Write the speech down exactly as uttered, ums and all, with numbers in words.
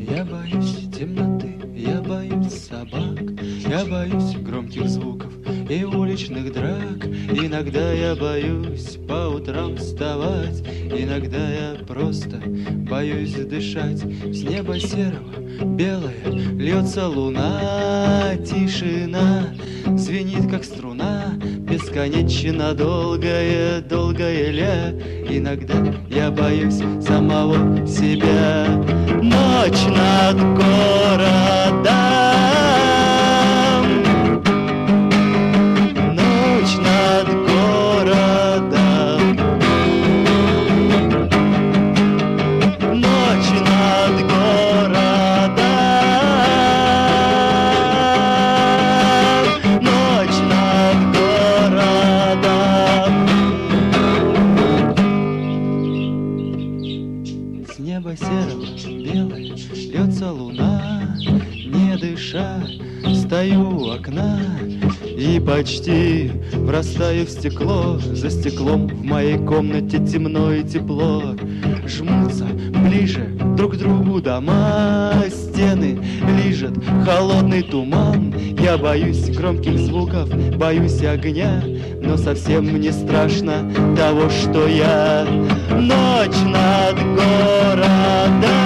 Я боюсь темноты, я боюсь собак, я боюсь громких звуков и уличных драк. Иногда я боюсь по утрам вставать, иногда я просто боюсь дышать. С неба серого белое льется луна, тишина звенит как струна, бесконечно долгая, долгая ля. Иногда я боюсь самого себя. Ночь над городом, ночь над городом, ночь над городом, ночь над городом. С неба серого белое льется луна, не дыша стою у окна и почти врастаю в стекло. За стеклом в моей комнате темно и тепло. Жмутся ближе друг к другу дома, стены лижет холодный туман. Я боюсь громких звуков, боюсь огня, но совсем не страшно того, что я. Ночь над городом,